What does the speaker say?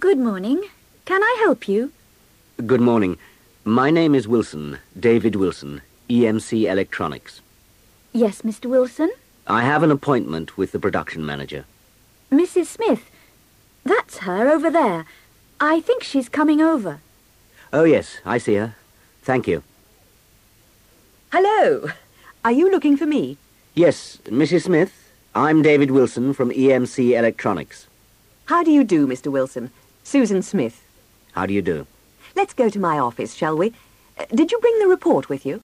Good morning. Can I help you? Good morning. My name is Wilson, David Wilson, EMC Electronics. Yes, Mr. Wilson? I have an appointment with the production manager. Mrs. Smith. That's her over there. I think she's coming over. Oh, yes, I see her. Thank you. Hello. Are you looking for me? Yes, Mrs. Smith. I'm David Wilson from EMC Electronics. How do you do, Mr. Wilson? Susan Smith. How do you do? Let's go to my office, shall we? Did you bring the report with you?